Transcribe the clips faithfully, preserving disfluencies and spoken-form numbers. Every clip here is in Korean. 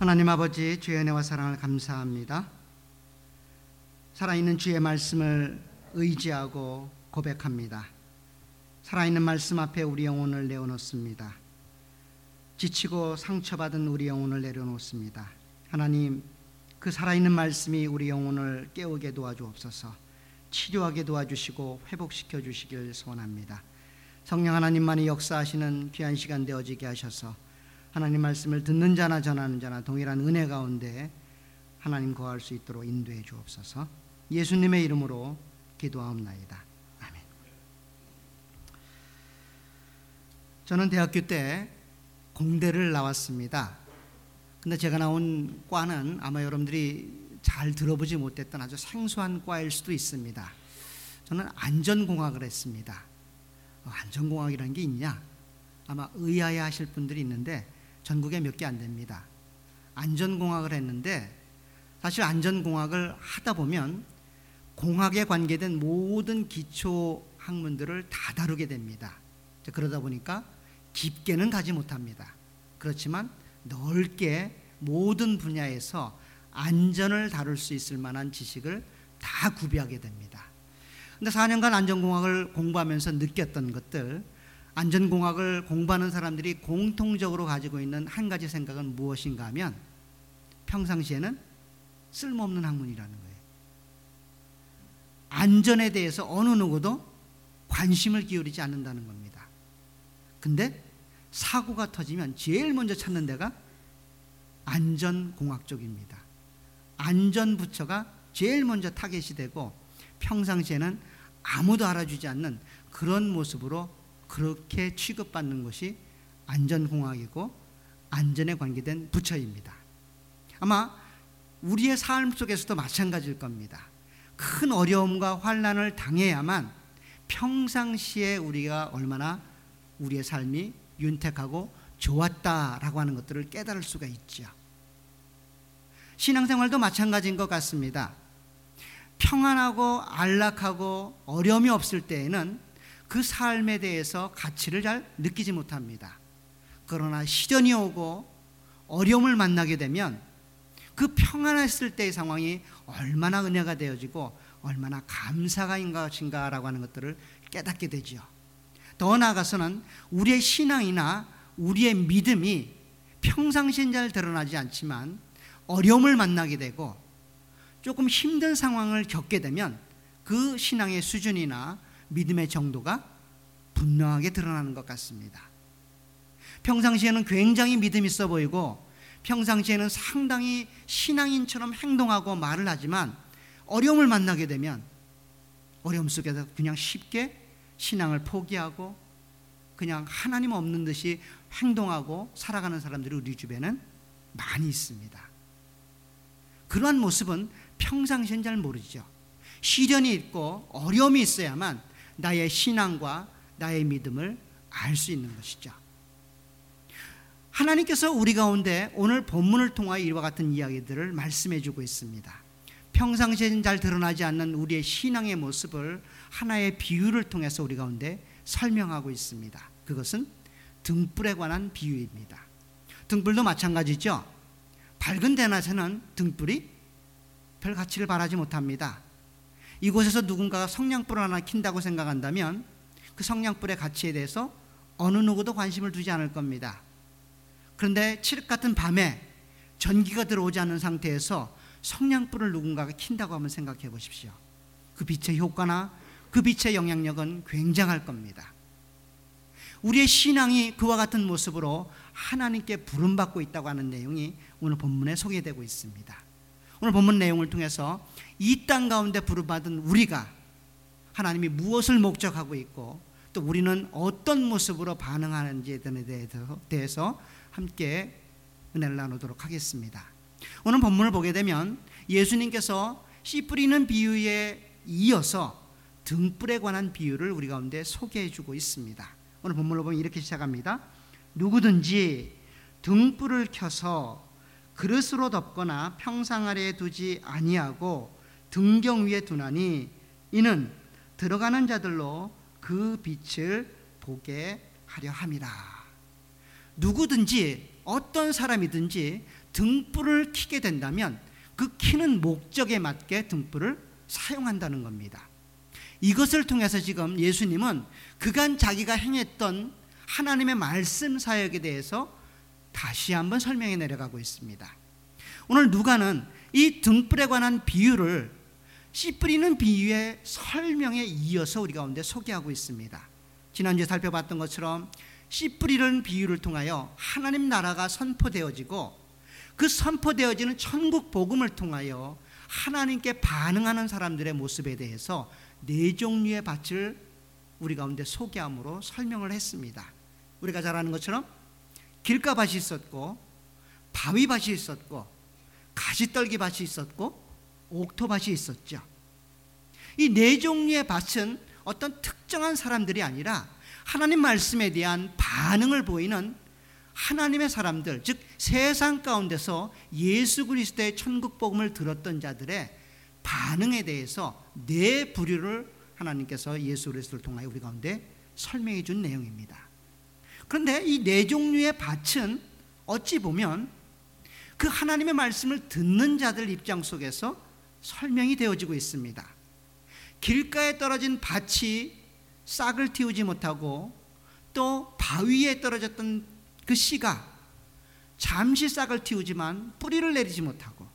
하나님 아버지, 주의 은혜와 사랑을 감사합니다. 살아있는 주의 말씀을 의지하고 고백합니다. 살아있는 말씀 앞에 우리 영혼을 내어놓습니다. 지치고 상처받은 우리 영혼을 내려놓습니다. 하나님, 그 살아있는 말씀이 우리 영혼을 깨우게 도와주옵소서. 치료하게 도와주시고 회복시켜 주시길 소원합니다. 성령 하나님만이 역사하시는 귀한 시간 되어지게 하셔서 하나님 말씀을 듣는 자나 전하는 자나 동일한 은혜 가운데 하나님 거할 수 있도록 인도해 주옵소서. 예수님의 이름으로 기도하옵나이다. 아멘. 저는 대학교 때 공대를 나왔습니다. 근데 제가 나온 과는 아마 여러분들이 잘 들어보지 못했던 아주 생소한 과일 수도 있습니다. 저는 안전공학을 했습니다. 안전공학이라는 게 있냐? 아마 의아해 하실 분들이 있는데 전국에 몇 개 안 됩니다. 안전공학을 했는데 사실 안전공학을 하다 보면 공학에 관계된 모든 기초 학문들을 다 다루게 됩니다. 그러다 보니까 깊게는 가지 못합니다. 그렇지만 넓게 모든 분야에서 안전을 다룰 수 있을 만한 지식을 다 구비하게 됩니다. 근데 사 년간 안전공학을 공부하면서 느꼈던 것들, 안전공학을 공부하는 사람들이 공통적으로 가지고 있는 한 가지 생각은 무엇인가 하면 평상시에는 쓸모없는 학문이라는 거예요. 안전에 대해서 어느 누구도 관심을 기울이지 않는다는 겁니다. 근데 사고가 터지면 제일 먼저 찾는 데가 안전공학 쪽입니다. 안전부처가 제일 먼저 타겟이 되고 평상시에는 아무도 알아주지 않는 그런 모습으로 그렇게 취급받는 것이 안전공학이고 안전에 관계된 부처입니다. 아마 우리의 삶 속에서도 마찬가지일 겁니다. 큰 어려움과 환난을 당해야만 평상시에 우리가 얼마나 우리의 삶이 윤택하고 좋았다라고 하는 것들을 깨달을 수가 있죠. 신앙생활도 마찬가지인 것 같습니다. 평안하고 안락하고 어려움이 없을 때에는 그 삶에 대해서 가치를 잘 느끼지 못합니다. 그러나 시련이 오고 어려움을 만나게 되면 그 평안했을 때의 상황이 얼마나 은혜가 되어지고 얼마나 감사가 인 것인가라고 하는 것들을 깨닫게 되죠. 더 나아가서는 우리의 신앙이나 우리의 믿음이 평상시엔 잘 드러나지 않지만 어려움을 만나게 되고 조금 힘든 상황을 겪게 되면 그 신앙의 수준이나 믿음의 정도가 분명하게 드러나는 것 같습니다. 평상시에는 굉장히 믿음 있어 보이고 평상시에는 상당히 신앙인처럼 행동하고 말을 하지만 어려움을 만나게 되면 어려움 속에서 그냥 쉽게 신앙을 포기하고 그냥 하나님 없는 듯이 행동하고 살아가는 사람들이 우리 주변에는 많이 있습니다. 그러한 모습은 평상시엔 잘 모르죠. 시련이 있고 어려움이 있어야만 나의 신앙과 나의 믿음을 알 수 있는 것이죠. 하나님께서 우리 가운데 오늘 본문을 통하여 이와 같은 이야기들을 말씀해 주고 있습니다. 평상시엔 잘 드러나지 않는 우리의 신앙의 모습을 하나의 비유를 통해서 우리 가운데 설명하고 있습니다. 그것은 등불에 관한 비유입니다. 등불도 마찬가지죠. 밝은 대낮에는 등불이 별 가치를 발하지 못합니다. 이곳에서 누군가가 성냥불을 하나 킨다고 생각한다면 그 성냥불의 가치에 대해서 어느 누구도 관심을 두지 않을 겁니다. 그런데 칠흑 같은 밤에 전기가 들어오지 않는 상태에서 성냥불을 누군가가 킨다고 한번 생각해 보십시오. 그 빛의 효과나 그 빛의 영향력은 굉장할 겁니다. 우리의 신앙이 그와 같은 모습으로 하나님께 부름받고 있다고 하는 내용이 오늘 본문에 소개되고 있습니다. 오늘 본문 내용을 통해서 이 땅 가운데 부름받은 우리가 하나님이 무엇을 목적하고 있고 또 우리는 어떤 모습으로 반응하는지에 대해서 함께 은혜를 나누도록 하겠습니다. 오늘 본문을 보게 되면 예수님께서 씨 뿌리는 비유에 이어서 등불에 관한 비유를 우리 가운데 소개해 주고 있습니다. 오늘 본문을 보면 이렇게 시작합니다. 누구든지 등불을 켜서 그릇으로 덮거나 평상 아래에 두지 아니하고 등경 위에 두나니 이는 들어가는 자들로 그 빛을 보게 하려 함이라. 누구든지 어떤 사람이든지 등불을 켜게 된다면 그 켜는 목적에 맞게 등불을 사용한다는 겁니다. 이것을 통해서 지금 예수님은 그간 자기가 행했던 하나님의 말씀 사역에 대해서 다시 한번 설명해 내려가고 있습니다. 오늘 누가는 이 등불에 관한 비유를 씨 뿌리는 비유의 설명에 이어서 우리 가운데 소개하고 있습니다. 지난주에 살펴봤던 것처럼 씨 뿌리는 비유를 통하여 하나님 나라가 선포되어지고 그 선포되어지는 천국 복음을 통하여 하나님께 반응하는 사람들의 모습에 대해서 네 종류의 밭을 우리 가운데 소개함으로 설명을 했습니다. 우리가 잘 아는 것처럼 길가밭이 있었고 바위밭이 있었고 가시떨기밭이 있었고 옥토밭이 있었죠. 이 네 종류의 밭은 어떤 특정한 사람들이 아니라 하나님 말씀에 대한 반응을 보이는 하나님의 사람들, 즉 세상 가운데서 예수 그리스도의 천국 복음을 들었던 자들의 반응에 대해서 네 부류를 하나님께서 예수 그리스도를 통하여 우리 가운데 설명해 준 내용입니다. 그런데 이 네 종류의 밭은 어찌 보면 그 하나님의 말씀을 듣는 자들 입장 속에서 설명이 되어지고 있습니다. 길가에 떨어진 밭이 싹을 틔우지 못하고 또 바위에 떨어졌던 그 씨가 잠시 싹을 틔우지만 뿌리를 내리지 못하고,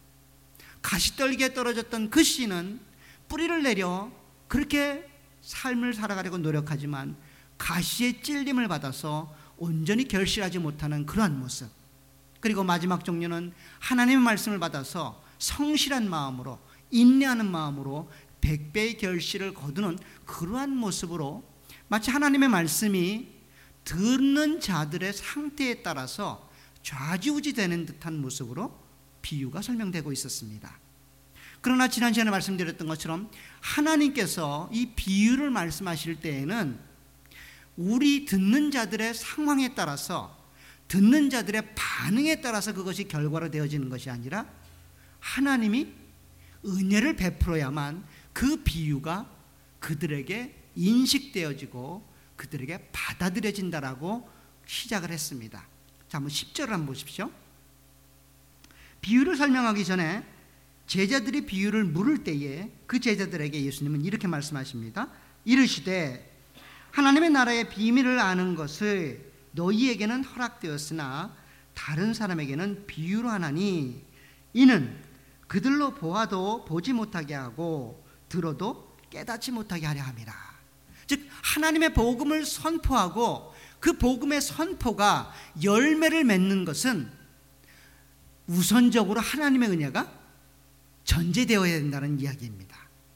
가시떨기에 떨어졌던 그 씨는 뿌리를 내려 그렇게 삶을 살아가려고 노력하지만 가시의 찔림을 받아서 온전히 결실하지 못하는 그러한 모습. 그리고 마지막 종류는 하나님의 말씀을 받아서 성실한 마음으로, 인내하는 마음으로 백배의 결실을 거두는 그러한 모습으로, 마치 하나님의 말씀이 듣는 자들의 상태에 따라서 좌지우지되는 듯한 모습으로 비유가 설명되고 있었습니다. 그러나 지난 시간에 말씀드렸던 것처럼 하나님께서 이 비유를 말씀하실 때에는 우리 듣는 자들의 상황에 따라서, 듣는 자들의 반응에 따라서 그것이 결과로 되어지는 것이 아니라 하나님이 은혜를 베풀어야만 그 비유가 그들에게 인식되어지고 그들에게 받아들여진다라고 시작을 했습니다. 자, 한번 십 절을 한번 보십시오. 비유를 설명하기 전에 제자들이 비유를 물을 때에 그 제자들에게 예수님은 이렇게 말씀하십니다. 이르시되 하나님의 나라의 비밀을 아는 것을 너희에게는 허락되었으나 다른 사람에게는 비유로 하나니 이는 그들로 보아도 보지 못하게 하고 들어도 깨닫지 못하게 하려 함이라. 즉 하나님의 복음을 선포하고 그 복음의 선포가 열매를 맺는 것은 우선적으로 하나님의 은혜가 전제되어야 된다는 이야기입니다.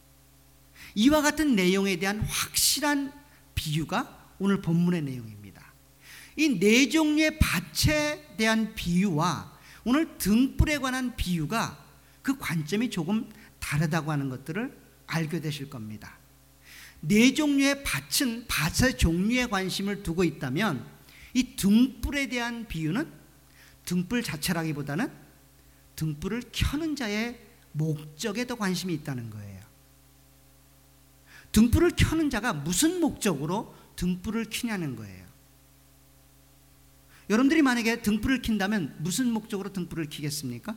이와 같은 내용에 대한 확실한 비유가 오늘 본문의 내용입니다. 이 네 종류의 밭에 대한 비유와 오늘 등불에 관한 비유가 그 관점이 조금 다르다고 하는 것들을 알게 되실 겁니다. 네 종류의 밭은 밭의 종류에 관심을 두고 있다면 이 등불에 대한 비유는 등불 자체라기보다는 등불을 켜는 자의 목적에 더 관심이 있다는 거예요. 등불을 켜는 자가 무슨 목적으로 등불을 켜냐는 거예요. 여러분들이 만약에 등불을 킨다면 무슨 목적으로 등불을 켜겠습니까?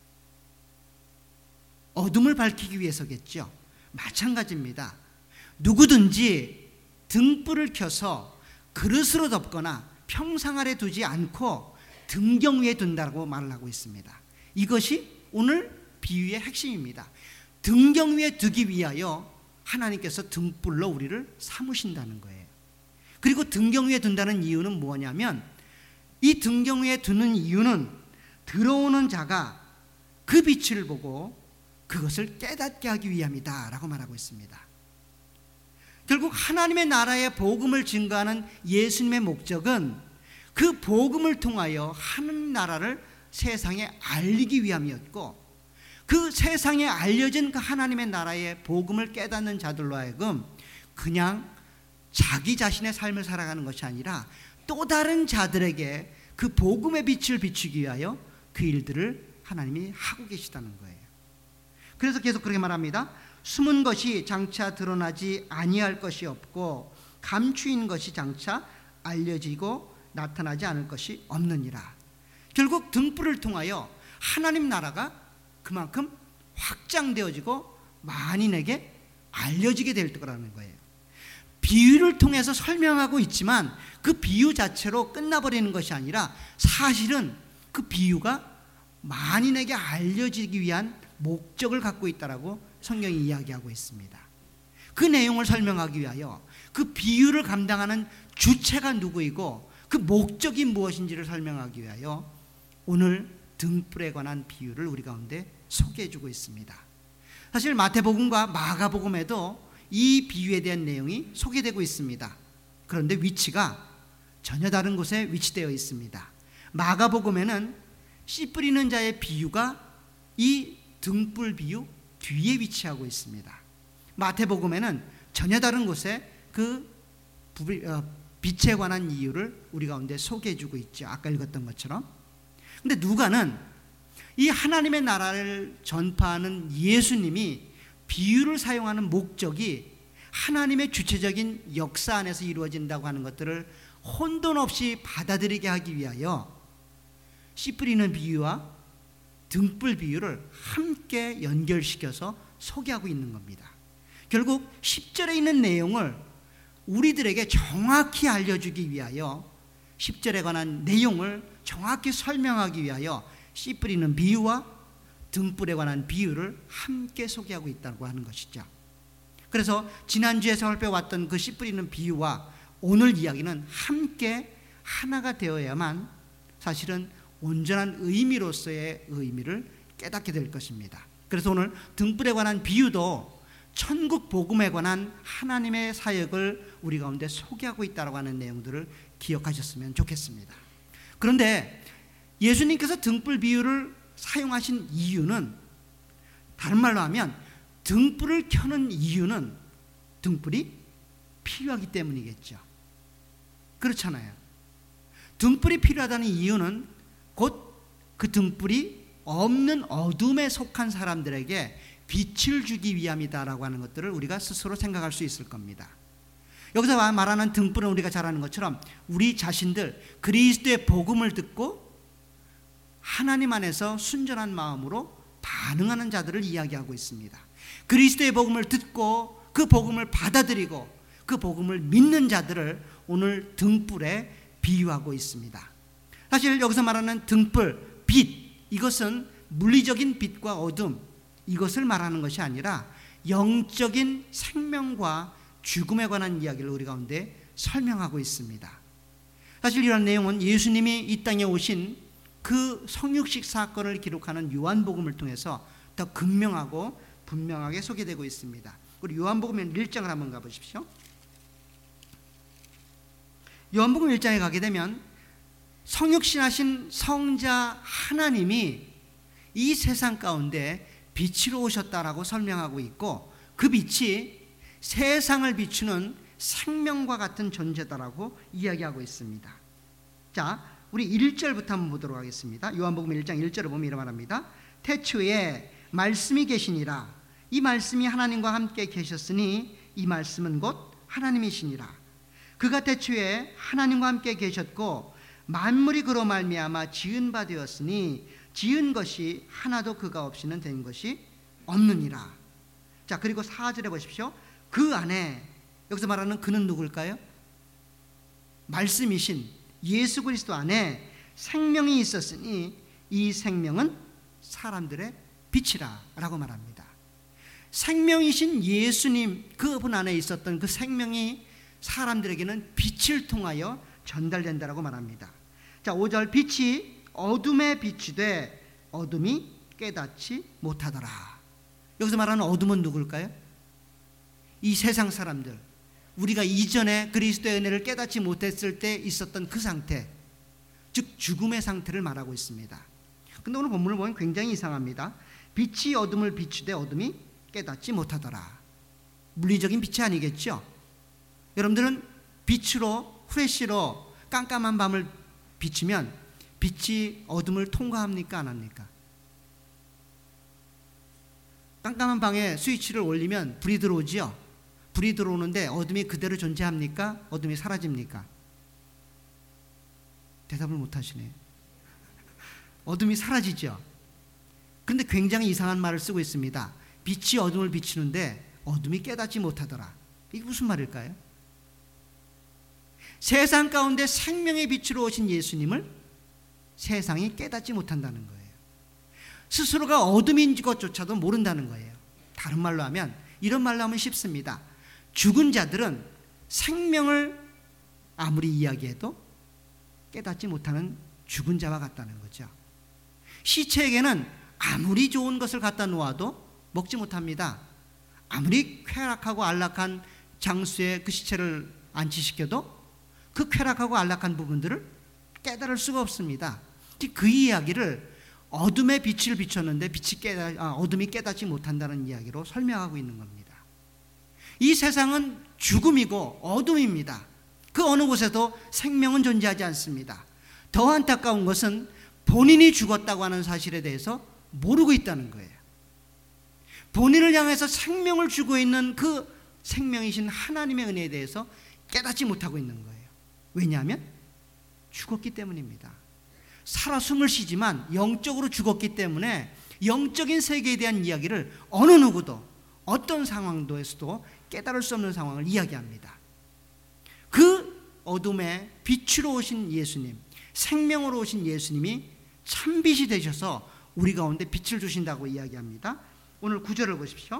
어둠을 밝히기 위해서겠죠. 마찬가지입니다. 누구든지 등불을 켜서 그릇으로 덮거나 평상 아래 두지 않고 등경 위에 둔다고 말을 하고 있습니다. 이것이 오늘 비유의 핵심입니다. 등경 위에 두기 위하여 하나님께서 등불로 우리를 삼으신다는 거예요. 그리고 등경 위에 둔다는 이유는 뭐냐면 이 등경 위에 두는 이유는 들어오는 자가 그 빛을 보고 그것을 깨닫게 하기 위함이다 라고 말하고 있습니다. 결국 하나님의 나라의 복음을 증거하는 예수님의 목적은 그 복음을 통하여 하나님 나라를 세상에 알리기 위함이었고, 그 세상에 알려진 그 하나님의 나라의 복음을 깨닫는 자들로 하여금 그냥 자기 자신의 삶을 살아가는 것이 아니라 또 다른 자들에게 그 복음의 빛을 비추기 위하여 그 일들을 하나님이 하고 계시다는 거예요. 그래서 계속 그렇게 말합니다. 숨은 것이 장차 드러나지 아니할 것이 없고 감추인 것이 장차 알려지고 나타나지 않을 것이 없느니라. 결국 등불을 통하여 하나님 나라가 그만큼 확장되어지고 만인에게 알려지게 될 거라는 거예요. 비유를 통해서 설명하고 있지만 그 비유 자체로 끝나버리는 것이 아니라 사실은 그 비유가 만인에게 알려지기 위한 목적을 갖고 있다라고 성경이 이야기하고 있습니다. 그 내용을 설명하기 위하여 그 비유를 감당하는 주체가 누구이고 그 목적이 무엇인지를 설명하기 위하여 오늘 등불에 관한 비유를 우리 가운데 소개해 주고 있습니다. 사실 마태복음과 마가복음에도 이 비유에 대한 내용이 소개되고 있습니다. 그런데 위치가 전혀 다른 곳에 위치되어 있습니다. 마가복음에는 씨 뿌리는 자의 비유가 이 등불 비유 뒤에 위치하고 있습니다. 마태복음에는 전혀 다른 곳에 그 빛에 관한 이유를 우리 가운데 소개해 주고 있죠. 아까 읽었던 것처럼. 근데 누가는 이 하나님의 나라를 전파하는 예수님이 비유를 사용하는 목적이 하나님의 주체적인 역사 안에서 이루어진다고 하는 것들을 혼돈 없이 받아들이게 하기 위하여 씨 뿌리는 비유와 등불 비유를 함께 연결시켜서 소개하고 있는 겁니다. 결국 십 절에 있는 내용을 우리들에게 정확히 알려주기 위하여 십 절에 관한 내용을 정확히 설명하기 위하여 씨 뿌리는 비유와 등불에 관한 비유를 함께 소개하고 있다고 하는 것이죠. 그래서 지난주에 살펴봤던 그 씨 뿌리는 비유와 오늘 이야기는 함께 하나가 되어야만 사실은 온전한 의미로서의 의미를 깨닫게 될 것입니다. 그래서 오늘 등불에 관한 비유도 천국 복음에 관한 하나님의 사역을 우리 가운데 소개하고 있다고 하는 내용들을 기억하셨으면 좋겠습니다. 그런데 예수님께서 등불 비유를 사용하신 이유는, 다른 말로 하면 등불을 켜는 이유는 등불이 필요하기 때문이겠죠. 그렇잖아요. 등불이 필요하다는 이유는 곧 그 등불이 없는 어둠에 속한 사람들에게 빛을 주기 위함이다라고 하는 것들을 우리가 스스로 생각할 수 있을 겁니다. 여기서 말하는 등불은 우리가 잘 아는 것처럼 우리 자신들 그리스도의 복음을 듣고 하나님 안에서 순전한 마음으로 반응하는 자들을 이야기하고 있습니다. 그리스도의 복음을 듣고 그 복음을 받아들이고 그 복음을 믿는 자들을 오늘 등불에 비유하고 있습니다. 사실 여기서 말하는 등불, 빛, 이것은 물리적인 빛과 어둠, 이것을 말하는 것이 아니라 영적인 생명과 죽음에 관한 이야기를 우리 가운데 설명하고 있습니다. 사실 이런 내용은 예수님이 이 땅에 오신 그 성육식 사건을 기록하는 요한복음을 통해서 더 극명하고 분명하게 소개되고 있습니다. 우리 요한복음 일 장을 한번 가보십시오. 요한복음 일 장에 가게 되면 성육신하신 성자 하나님이 이 세상 가운데 빛으로 오셨다라고 설명하고 있고, 그 빛이 세상을 비추는 생명과 같은 존재다라고 이야기하고 있습니다. 자, 우리 일 절부터 한번 보도록 하겠습니다. 요한복음 일 장 일 절을 보면 이런 말합니다. 태초에 말씀이 계시니라. 이 말씀이 하나님과 함께 계셨으니 이 말씀은 곧 하나님이시니라. 그가 태초에 하나님과 함께 계셨고 만물이 그로 말미암아 지은 바 되었으니 지은 것이 하나도 그가 없이는 된 것이 없느니라. 자, 그리고 사 절에 보십시오. 그 안에, 여기서 말하는 그는 누굴까요? 말씀이신 예수 그리스도 안에 생명이 있었으니 이 생명은 사람들의 빛이라 라고 말합니다. 생명이신 예수님, 그분 안에 있었던 그 생명이 사람들에게는 빛을 통하여 전달된다라고 말합니다. 자, 오 절, 빛이 어둠에 빛이 돼 어둠이 깨닫지 못하더라. 여기서 말하는 어둠은 누굴까요? 이 세상 사람들, 우리가 이전에 그리스도의 은혜를 깨닫지 못했을 때 있었던 그 상태, 즉 죽음의 상태를 말하고 있습니다. 근데 오늘 본문을 보면 굉장히 이상합니다. 빛이 어둠을 비추되 어둠이 깨닫지 못하더라. 물리적인 빛이 아니겠죠? 여러분들은 빛으로, 후레쉬로 깜깜한 밤을 비추면 빛이 어둠을 통과합니까? 안 합니까? 깜깜한 방에 스위치를 올리면 불이 들어오지요? 불이 들어오는데 어둠이 그대로 존재합니까? 어둠이 사라집니까? 대답을 못 하시네. 어둠이 사라지죠? 그런데 굉장히 이상한 말을 쓰고 있습니다. 빛이 어둠을 비추는데 어둠이 깨닫지 못하더라. 이게 무슨 말일까요? 세상 가운데 생명의 빛으로 오신 예수님을 세상이 깨닫지 못한다는 거예요. 스스로가 어둠인 것조차도 모른다는 거예요. 다른 말로 하면, 이런 말로 하면 쉽습니다. 죽은 자들은 생명을 아무리 이야기해도 깨닫지 못하는 죽은 자와 같다는 거죠. 시체에게는 아무리 좋은 것을 갖다 놓아도 먹지 못합니다. 아무리 쾌락하고 안락한 장소에 그 시체를 안치시켜도 그 쾌락하고 안락한 부분들을 깨달을 수가 없습니다. 그 이야기를 어둠의 빛을 비췄는데 빛이 깨달, 아, 어둠이 깨닫지 못한다는 이야기로 설명하고 있는 겁니다. 이 세상은 죽음이고 어둠입니다. 그 어느 곳에도 생명은 존재하지 않습니다. 더 안타까운 것은 본인이 죽었다고 하는 사실에 대해서 모르고 있다는 거예요. 본인을 향해서 생명을 주고 있는 그 생명이신 하나님의 은혜에 대해서 깨닫지 못하고 있는 거예요. 왜냐하면 죽었기 때문입니다. 살아 숨을 쉬지만 영적으로 죽었기 때문에 영적인 세계에 대한 이야기를 어느 누구도 어떤 상황도에서도 깨달을 수 없는 상황을 이야기합니다. 그 어둠에 빛으로 오신 예수님, 생명으로 오신 예수님이 참빛이 되셔서 우리 가운데 빛을 주신다고 이야기합니다. 오늘 구 절을 보십시오.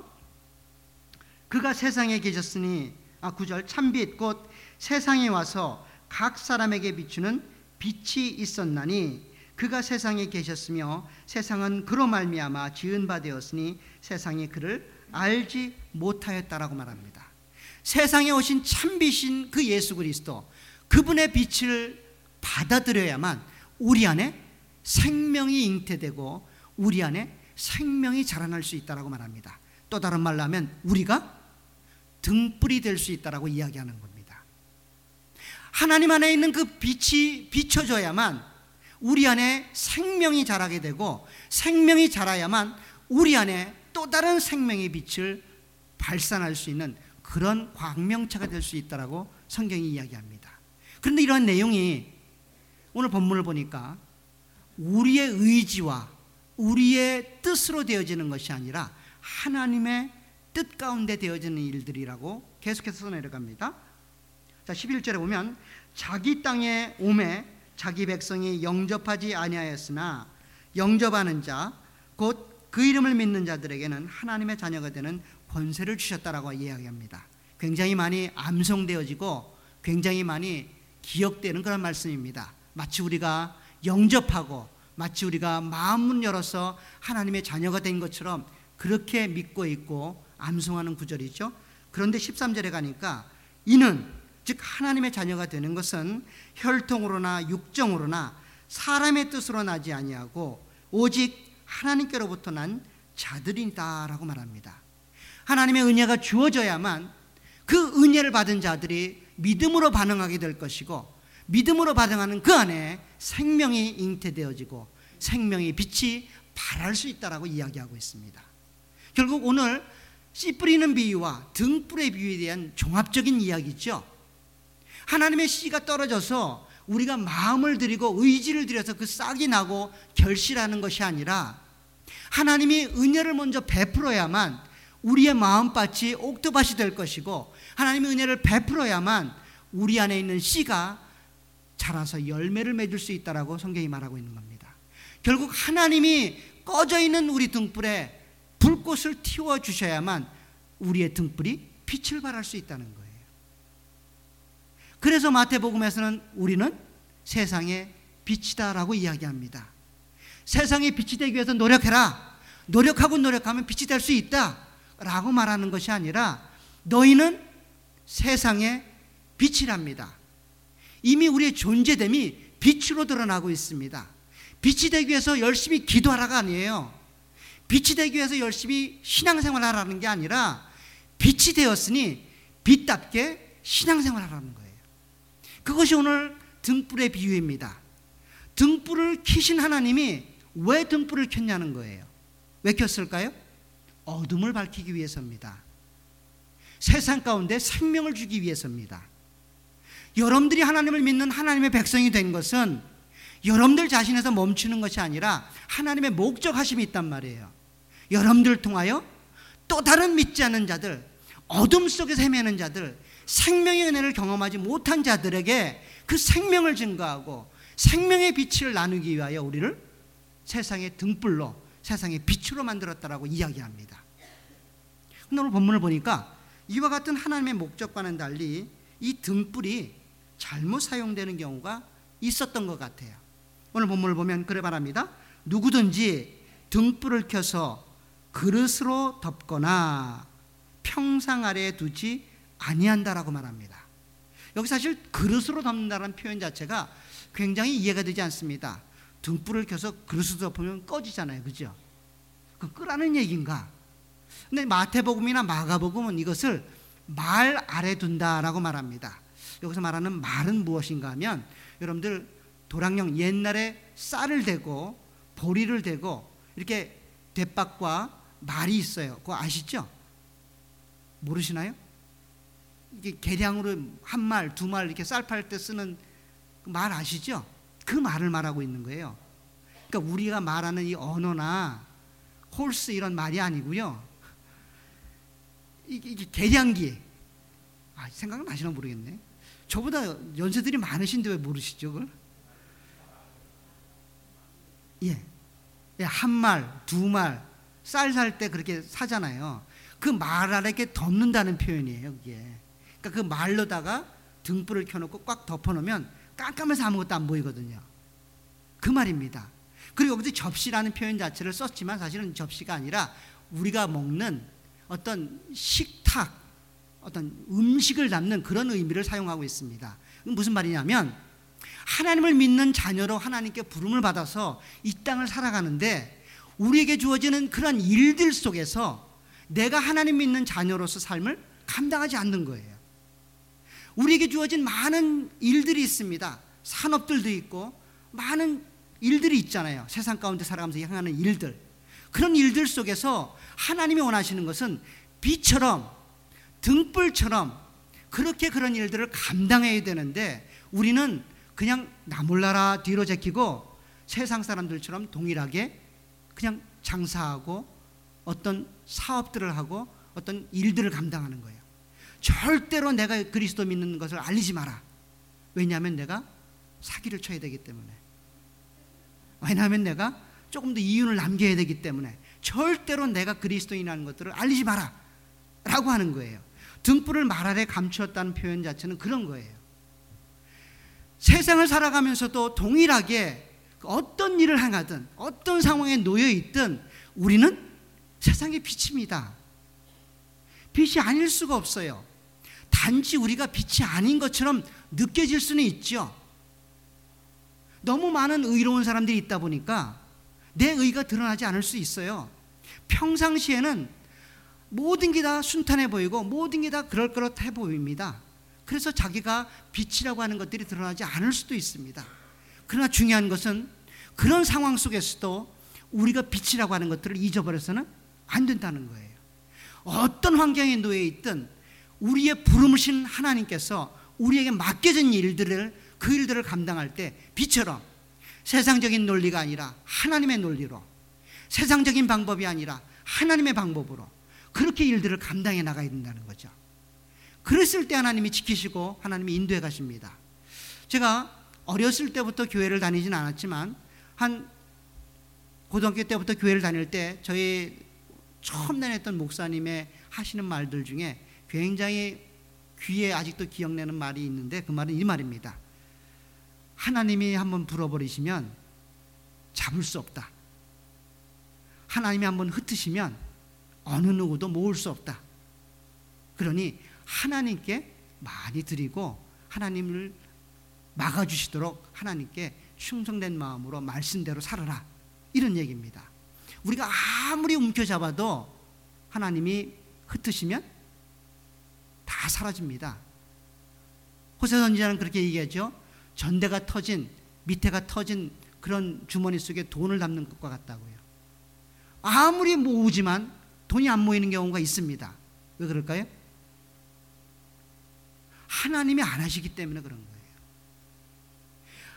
그가 세상에 계셨으니, 아 구 절, 참빛 곧 세상에 와서 각 사람에게 비추는 빛이 있었나니 그가 세상에 계셨으며 세상은 그로 말미암아 지은 바 되었으니 세상이 그를 알지 못하였다라고 말합니다. 세상에 오신 참빛인 그 예수 그리스도, 그분의 빛을 받아들여야만 우리 안에 생명이 잉태되고 우리 안에 생명이 자라날 수 있다라고 말합니다. 또 다른 말로 하면 우리가 등불이 될 수 있다라고 이야기하는 겁니다. 하나님 안에 있는 그 빛이 비춰져야만 우리 안에 생명이 자라게 되고, 생명이 자라야만 우리 안에 또 다른 생명의 빛을 발산할 수 있는 그런 광명체가 될 수 있다라고 성경이 이야기합니다. 그런데 이러한 내용이 오늘 본문을 보니까 우리의 의지와 우리의 뜻으로 되어지는 것이 아니라 하나님의 뜻 가운데 되어지는 일들이라고 계속해서 내려갑니다. 자, 십일 절에 보면 자기 땅에 오매 자기 백성이 영접하지 아니하였으나 영접하는 자 곧 그 이름을 믿는 자들에게는 하나님의 자녀가 되는 권세를 주셨다라고 이야기합니다. 굉장히 많이 암송되어지고 굉장히 많이 기억되는 그런 말씀입니다. 마치 우리가 영접하고 마치 우리가 마음문 열어서 하나님의 자녀가 된 것처럼 그렇게 믿고 있고 암송하는 구절이죠. 그런데 십삼 절에 가니까 이는 즉 하나님의 자녀가 되는 것은 혈통으로나 육정으로나 사람의 뜻으로 나지 아니하고 오직 하나님께로부터 난 자들이다라고 말합니다. 하나님의 은혜가 주어져야만 그 은혜를 받은 자들이 믿음으로 반응하게 될 것이고, 믿음으로 반응하는 그 안에 생명이 잉태되어지고 생명의 빛이 발할 수 있다라고 이야기하고 있습니다. 결국 오늘 씨 뿌리는 비유와 등불의 비유에 대한 종합적인 이야기죠. 하나님의 씨가 떨어져서 우리가 마음을 들이고 의지를 들여서 그 싹이 나고 결실하는 것이 아니라 하나님이 은혜를 먼저 베풀어야만 우리의 마음밭이 옥토밭이 될 것이고, 하나님의 은혜를 베풀어야만 우리 안에 있는 씨가 자라서 열매를 맺을 수 있다라고 성경이 말하고 있는 겁니다. 결국 하나님이 꺼져 있는 우리 등불에 불꽃을 틔워 주셔야만 우리의 등불이 빛을 발할 수 있다는 거예요. 그래서 마태복음에서는 우리는 세상의 빛이다라고 이야기합니다. 세상의 빛이 되기 위해서 노력해라. 노력하고 노력하면 빛이 될 수 있다 라고 말하는 것이 아니라 너희는 세상의 빛이랍니다. 이미 우리의 존재됨이 빛으로 드러나고 있습니다. 빛이 되기 위해서 열심히 기도하라가 아니에요. 빛이 되기 위해서 열심히 신앙생활하라는 게 아니라 빛이 되었으니 빛답게 신앙생활하라는 거예요. 그것이 오늘 등불의 비유입니다. 등불을 켜신 하나님이 왜 등불을 켰냐는 거예요. 왜 켰을까요? 어둠을 밝히기 위해서입니다. 세상 가운데 생명을 주기 위해서입니다. 여러분들이 하나님을 믿는 하나님의 백성이 된 것은 여러분들 자신에서 멈추는 것이 아니라 하나님의 목적하심이 있단 말이에요. 여러분들을 통하여 또 다른 믿지 않는 자들, 어둠 속에서 헤매는 자들, 생명의 은혜를 경험하지 못한 자들에게 그 생명을 증거하고 생명의 빛을 나누기 위하여 우리를 세상의 등불로, 세상의 빛으로 만들었다라고 이야기합니다. 오늘 본문을 보니까 이와 같은 하나님의 목적과는 달리 이 등불이 잘못 사용되는 경우가 있었던 것 같아요. 오늘 본문을 보면 그래 말합니다. 누구든지 등불을 켜서 그릇으로 덮거나 평상 아래에 두지 아니한다라고 말합니다. 여기 사실 그릇으로 덮는다는 표현 자체가 굉장히 이해가 되지 않습니다. 등불을 켜서 그릇으로 덮으면 꺼지잖아요, 그죠? 그 끄라는 얘기인가? 근데 마태복음이나 마가복음은 이것을 말 아래 둔다라고 말합니다. 여기서 말하는 말은 무엇인가 하면, 여러분들 도랑령 옛날에 쌀을 대고 보리를 대고 이렇게 대박과 말이 있어요. 그거 아시죠? 모르시나요? 이게 계량으로 한 말, 두 말 이렇게 쌀 팔 때 쓰는 그 말 아시죠? 그 말을 말하고 있는 거예요. 그러니까 우리가 말하는 이 언어나 홀스 이런 말이 아니고요. 이게, 이게 계량기. 아, 생각나시나 모르겠네. 저보다 연세들이 많으신데 왜 모르시죠, 그걸? 예. 예, 한 말, 두 말, 쌀 살 때 그렇게 사잖아요. 그 말 아래 이렇게 덮는다는 표현이에요, 그게. 그러니까 그 말로다가 등불을 켜놓고 꽉 덮어놓으면 깜깜해서 아무것도 안 보이거든요. 그 말입니다. 그리고 여기서 접시라는 표현 자체를 썼지만 사실은 접시가 아니라 우리가 먹는 어떤 식탁, 어떤 음식을 담는 그런 의미를 사용하고 있습니다. 무슨 말이냐면, 하나님을 믿는 자녀로 하나님께 부름을 받아서 이 땅을 살아가는데 우리에게 주어지는 그런 일들 속에서 내가 하나님 믿는 자녀로서 삶을 감당하지 않는 거예요. 우리에게 주어진 많은 일들이 있습니다. 산업들도 있고 많은 일들이 있잖아요. 세상 가운데 살아가면서 향하는 일들. 그런 일들 속에서 하나님이 원하시는 것은 빛처럼, 등불처럼 그렇게 그런 일들을 감당해야 되는데, 우리는 그냥 나 몰라라 뒤로 제끼고 세상 사람들처럼 동일하게 그냥 장사하고 어떤 사업들을 하고 어떤 일들을 감당하는 거예요. 절대로 내가 그리스도 믿는 것을 알리지 마라. 왜냐하면 내가 사기를 쳐야 되기 때문에, 왜냐하면 내가 조금 더 이윤을 남겨야 되기 때문에 절대로 내가 그리스도인이라는 것들을 알리지 마라 라고 하는 거예요. 등불을 말 아래 감추었다는 표현 자체는 그런 거예요. 세상을 살아가면서도 동일하게 어떤 일을 행하든 어떤 상황에 놓여 있든 우리는 세상의 빛입니다. 빛이 아닐 수가 없어요. 단지 우리가 빛이 아닌 것처럼 느껴질 수는 있죠. 너무 많은 의로운 사람들이 있다 보니까 내 의가 드러나지 않을 수 있어요. 평상시에는 모든 게 다 순탄해 보이고 모든 게 다 그럴그럴해 보입니다. 그래서 자기가 빛이라고 하는 것들이 드러나지 않을 수도 있습니다. 그러나 중요한 것은 그런 상황 속에서도 우리가 빛이라고 하는 것들을 잊어버려서는 안 된다는 거예요. 어떤 환경에 놓여 있든 우리의 부름이신 하나님께서 우리에게 맡겨진 일들을, 그 일들을 감당할 때 빛처럼 세상적인 논리가 아니라 하나님의 논리로, 세상적인 방법이 아니라 하나님의 방법으로 그렇게 일들을 감당해 나가야 된다는 거죠. 그랬을 때 하나님이 지키시고 하나님이 인도해 가십니다. 제가 어렸을 때부터 교회를 다니진 않았지만 한 고등학교 때부터 교회를 다닐 때 저희 처음 다녔던 목사님의 하시는 말들 중에 굉장히 귀에 아직도 기억나는 말이 있는데, 그 말은 이 말입니다. 하나님이 한번 불어버리시면 잡을 수 없다. 하나님이 한번 흩으시면 어느 누구도 모을 수 없다. 그러니 하나님께 많이 드리고 하나님을 막아주시도록 하나님께 충성된 마음으로 말씀대로 살아라, 이런 얘기입니다. 우리가 아무리 움켜잡아도 하나님이 흩으시면 다 사라집니다. 호세 선지자는 그렇게 얘기하죠. 전대가 터진, 밑에가 터진 그런 주머니 속에 돈을 담는 것과 같다고요. 아무리 모으지만 돈이 안 모이는 경우가 있습니다. 왜 그럴까요? 하나님이 안 하시기 때문에 그런 거예요.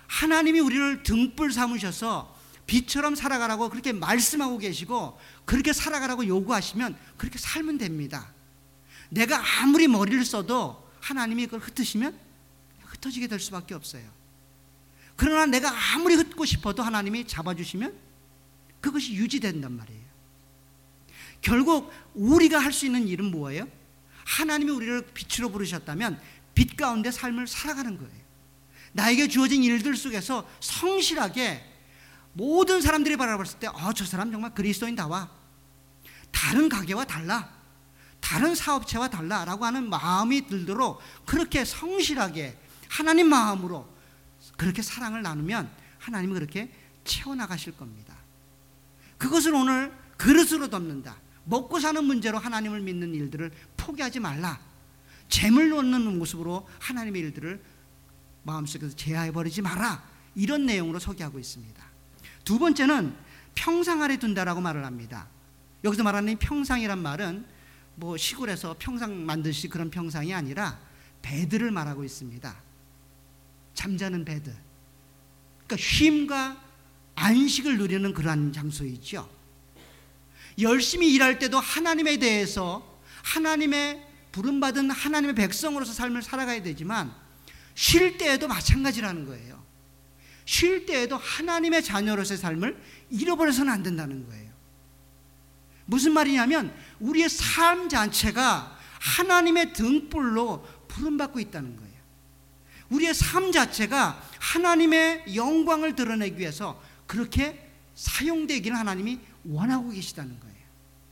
하나님이 우리를 등불 삼으셔서 빛처럼 살아가라고 그렇게 말씀하고 계시고 그렇게 살아가라고 요구하시면 그렇게 살면 됩니다. 내가 아무리 머리를 써도 하나님이 그걸 흩으시면 흩어지게 될 수밖에 없어요. 그러나 내가 아무리 흩고 싶어도 하나님이 잡아주시면 그것이 유지된단 말이에요. 결국 우리가 할 수 있는 일은 뭐예요? 하나님이 우리를 빛으로 부르셨다면 빛 가운데 삶을 살아가는 거예요. 나에게 주어진 일들 속에서 성실하게 모든 사람들이 바라봤을 때 어, 저 사람 정말 그리스도인다워, 다른 가게와 달라, 다른 사업체와 달라 라고 하는 마음이 들도록 그렇게 성실하게 하나님 마음으로 그렇게 사랑을 나누면 하나님은 그렇게 채워나가실 겁니다. 그것을 오늘 그릇으로 덮는다, 먹고 사는 문제로 하나님을 믿는 일들을 포기하지 말라, 재물 놓는 모습으로 하나님의 일들을 마음속에서 제하해버리지 마라, 이런 내용으로 소개하고 있습니다. 두 번째는 평상 아래 둔다라고 말을 합니다. 여기서 말하는 평상이란 말은 뭐 시골에서 평상 만드시 그런 평상이 아니라 베드를 말하고 있습니다. 잠자는 베드, 그러니까 쉼과 안식을 누리는 그러한 장소이죠. 열심히 일할 때도 하나님에 대해서 하나님의 부름받은 하나님의 백성으로서 삶을 살아가야 되지만 쉴 때에도 마찬가지라는 거예요. 쉴 때에도 하나님의 자녀로서의 삶을 잃어버려서는 안 된다는 거예요. 무슨 말이냐면 우리의 삶 자체가 하나님의 등불로 부름받고 있다는 거예요. 우리의 삶 자체가 하나님의 영광을 드러내기 위해서 그렇게 사용되기를 하나님이 원하고 계시다는 거예요.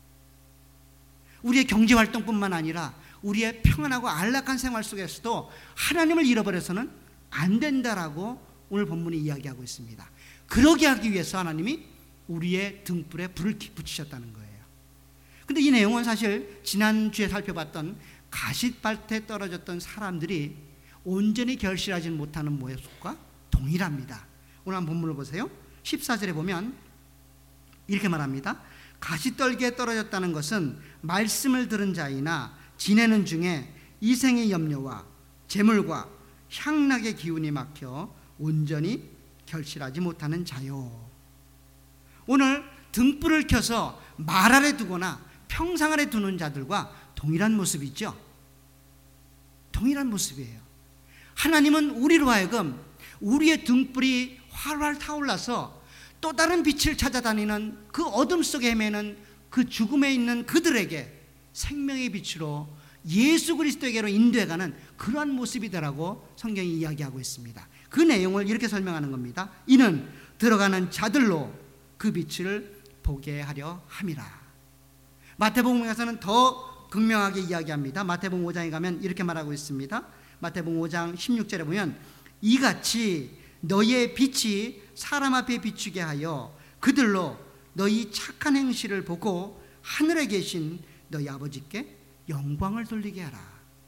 우리의 경제활동뿐만 아니라 우리의 평안하고 안락한 생활 속에서도 하나님을 잃어버려서는 안 된다라고 오늘 본문이 이야기하고 있습니다. 그러게 하기 위해서 하나님이 우리의 등불에 불을 붙이셨다는 거예요. 근데 이 내용은 사실 지난주에 살펴봤던 가시밭에 떨어졌던 사람들이 온전히 결실하지 못하는 모습과 동일합니다. 오늘 한번 본문을 보세요. 십사 절에 보면 이렇게 말합니다. 가시떨기에 떨어졌다는 것은 말씀을 들은 자이나 지내는 중에 이생의 염려와 재물과 향락의 기운이 막혀 온전히 결실하지 못하는 자요. 오늘 등불을 켜서 말 아래 두거나 평상 아래 두는 자들과 동일한 모습이죠. 동일한 모습이에요. 하나님은 우리로 하여금 우리의 등불이 활활 타올라서 또 다른 빛을 찾아다니는 그 어둠 속에 헤매는 그 죽음에 있는 그들에게 생명의 빛으로 예수 그리스도에게로 인도해가는 그러한 모습이다라고 성경이 이야기하고 있습니다. 그 내용을 이렇게 설명하는 겁니다. 이는 들어가는 자들로 그 빛을 보게 하려 함이라. 마태복음에서는 더 극명하게 이야기합니다. 마태복음 오 장에 가면 이렇게 말하고 있습니다. 마태복음 오 장 십육 절에 보면 이같이 너희의 빛이 사람 앞에 비추게 하여 그들로 너희 착한 행실을 보고 하늘에 계신 너희 아버지께 영광을 돌리게 하라.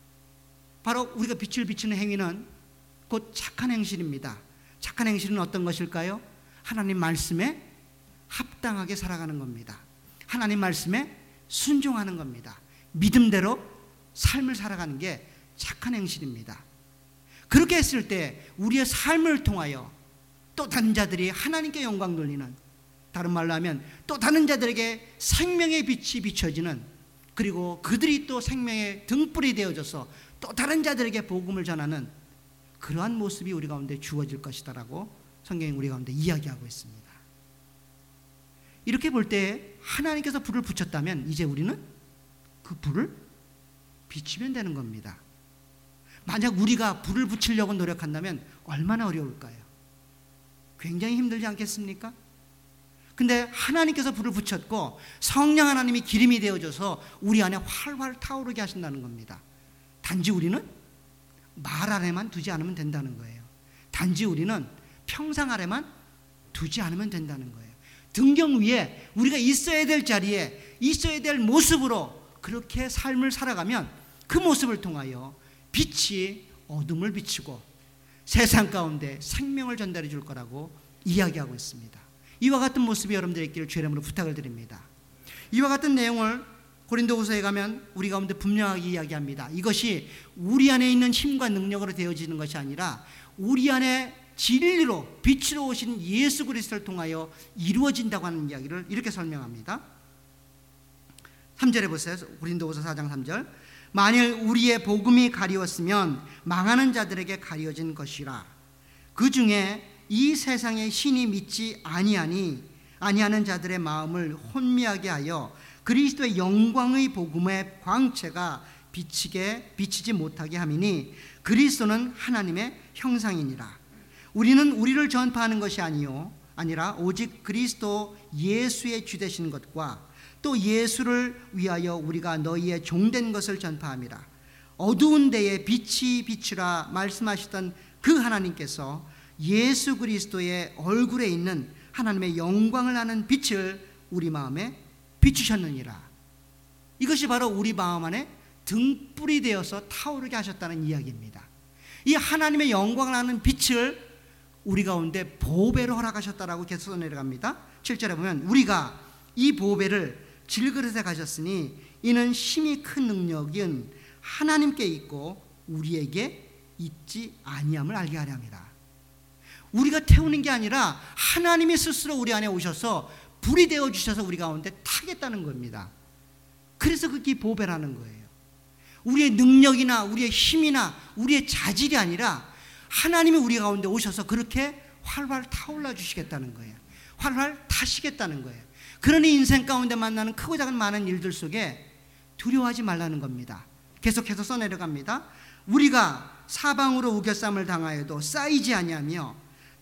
바로 우리가 빛을 비추는 행위는 곧 착한 행실입니다. 착한 행실은 어떤 것일까요? 하나님 말씀에 합당하게 살아가는 겁니다. 하나님 말씀에 순종하는 겁니다. 믿음대로 삶을 살아가는 게 착한 행실입니다. 그렇게 했을 때 우리의 삶을 통하여 또 다른 자들이 하나님께 영광 돌리는, 다른 말로 하면 또 다른 자들에게 생명의 빛이 비춰지는, 그리고 그들이 또 생명의 등불이 되어져서 또 다른 자들에게 복음을 전하는 그러한 모습이 우리 가운데 주어질 것이다라고 성경이 우리 가운데 이야기하고 있습니다. 이렇게 볼 때 하나님께서 불을 붙였다면 이제 우리는 그 불을 비추면 되는 겁니다. 만약 우리가 불을 붙이려고 노력한다면 얼마나 어려울까요? 굉장히 힘들지 않겠습니까? 근데 하나님께서 불을 붙였고 성령 하나님이 기름이 되어줘서 우리 안에 활활 타오르게 하신다는 겁니다. 단지 우리는 말 아래만 두지 않으면 된다는 거예요. 단지 우리는 평상 아래만 두지 않으면 된다는 거예요. 등경 위에 우리가 있어야 될 자리에 있어야 될 모습으로 그렇게 삶을 살아가면 그 모습을 통하여 빛이 어둠을 비추고 세상 가운데 생명을 전달해 줄 거라고 이야기하고 있습니다. 이와 같은 모습이 여러분들의 있기를 주의 이름으로 부탁을 드립니다. 이와 같은 내용을 고린도후서에 가면 우리 가운데 분명하게 이야기합니다. 이것이 우리 안에 있는 힘과 능력으로 되어지는 것이 아니라 우리 안에 진리로 빛으로 오신 예수 그리스도를 통하여 이루어진다고 하는 이야기를 이렇게 설명합니다. 삼 절에 보세요. 고린도후서 사 장 삼 절. 만일 우리의 복음이 가리웠으면 망하는 자들에게 가리워진 것이라. 그 중에 이 세상의 신이 믿지 아니하니 아니하는 자들의 마음을 혼미하게 하여 그리스도의 영광의 복음의 광채가 비치게 비치지 못하게 함이니 그리스도는 하나님의 형상이니라. 우리는 우리를 전파하는 것이 아니요 아니라 오직 그리스도 예수의 주 되신 것과 또 예수를 위하여 우리가 너희의 종된 것을 전파함이라. 어두운 데에 빛이 비추라 말씀하시던 그 하나님께서 예수 그리스도의 얼굴에 있는 하나님의 영광을 아는 빛을 우리 마음에 비추셨느니라. 이것이 바로 우리 마음 안에 등불이 되어서 타오르게 하셨다는 이야기입니다. 이 하나님의 영광을 아는 빛을 우리 가운데 보배로 허락하셨다라고 계속 내려갑니다. 칠 절에 보면 우리가 이 보배를 질그릇에 가졌으니 이는 힘이 큰 능력인 하나님께 있고 우리에게 있지 아니함을 알게 하려 합니다. 우리가 태우는 게 아니라 하나님이 스스로 우리 안에 오셔서 불이 되어 주셔서 우리 가운데 타겠다는 겁니다. 그래서 그게 보배라는 거예요. 우리의 능력이나 우리의 힘이나 우리의 자질이 아니라 하나님이 우리 가운데 오셔서 그렇게 활활 타올라 주시겠다는 거예요. 활활 타시겠다는 거예요. 그러니 인생 가운데 만나는 크고 작은 많은 일들 속에 두려워하지 말라는 겁니다. 계속해서 써내려갑니다. 우리가 사방으로 우겨쌈을 당하여도 쌓이지 아니하며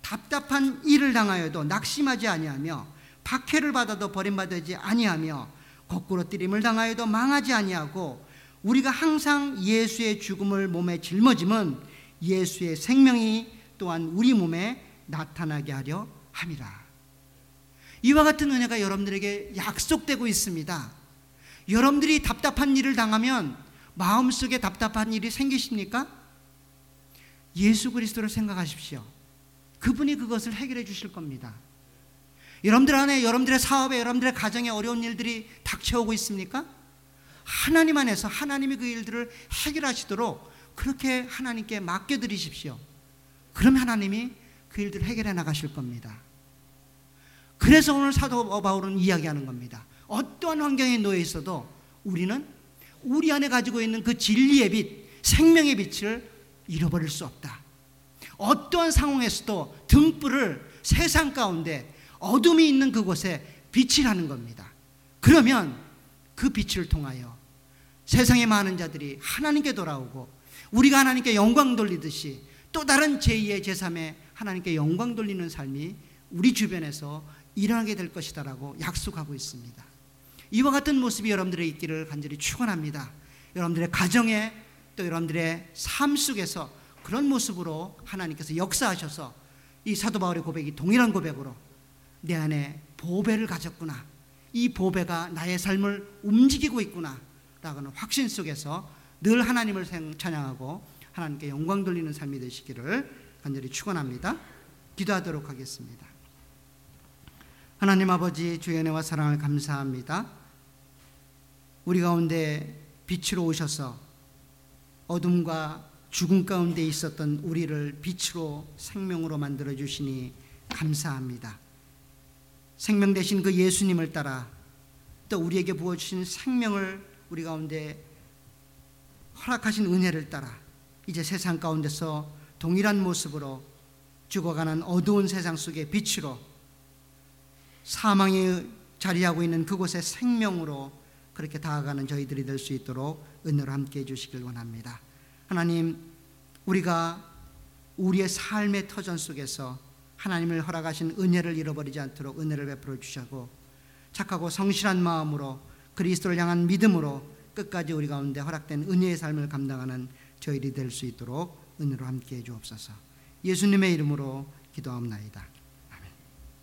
답답한 일을 당하여도 낙심하지 아니하며 박해를 받아도 버림받지 아니하며 거꾸로 뜨림을 당하여도 망하지 아니하고 우리가 항상 예수의 죽음을 몸에 짊어짐은 예수의 생명이 또한 우리 몸에 나타나게 하려 함이라. 이와 같은 은혜가 여러분들에게 약속되고 있습니다. 여러분들이 답답한 일을 당하면 마음속에 답답한 일이 생기십니까? 예수 그리스도를 생각하십시오. 그분이 그것을 해결해 주실 겁니다. 여러분들 안에, 여러분들의 사업에, 여러분들의 가정에 어려운 일들이 닥쳐오고 있습니까? 하나님 안에서 하나님이 그 일들을 해결하시도록 그렇게 하나님께 맡겨드리십시오. 그럼 하나님이 그 일들을 해결해 나가실 겁니다. 그래서 오늘 사도 바울은 이야기하는 겁니다. 어떠한 환경에 놓여 있어도 우리는 우리 안에 가지고 있는 그 진리의 빛, 생명의 빛을 잃어버릴 수 없다. 어떠한 상황에서도 등불을 세상 가운데 어둠이 있는 그곳에 빛이라는 겁니다. 그러면 그 빛을 통하여 세상의 많은 자들이 하나님께 돌아오고 우리가 하나님께 영광 돌리듯이 또 다른 제이의 제삼의 하나님께 영광 돌리는 삶이 우리 주변에서 일어나게 될 것이다라고 약속하고 있습니다. 이와 같은 모습이 여러분들의 있기를 간절히 축원합니다. 여러분들의 가정에 또 여러분들의 삶 속에서 그런 모습으로 하나님께서 역사하셔서 이 사도 바울의 고백이 동일한 고백으로 내 안에 보배를 가졌구나, 이 보배가 나의 삶을 움직이고 있구나 라는 확신 속에서 늘 하나님을 찬양하고 하나님께 영광 돌리는 삶이 되시기를 간절히 축원합니다. 기도하도록 하겠습니다. 하나님 아버지, 주의 은혜와 사랑을 감사합니다. 우리 가운데 빛으로 오셔서 어둠과 죽음 가운데 있었던 우리를 빛으로 생명으로 만들어 주시니 감사합니다. 생명 되신 그 예수님을 따라 또 우리에게 부어주신 생명을 우리 가운데 허락하신 은혜를 따라 이제 세상 가운데서 동일한 모습으로 죽어가는 어두운 세상 속의 빛으로 사망이 자리하고 있는 그곳의 생명으로 그렇게 다가가는 저희들이 될 수 있도록 은혜로 함께해 주시길 원합니다. 하나님, 우리가 우리의 삶의 터전 속에서 하나님을 허락하신 은혜를 잃어버리지 않도록 은혜를 베풀어 주시고 착하고 성실한 마음으로 그리스도를 향한 믿음으로 끝까지 우리 가운데 허락된 은혜의 삶을 감당하는 저희들이 될 수 있도록 은혜로 함께해 주옵소서. 예수님의 이름으로 기도하옵나이다.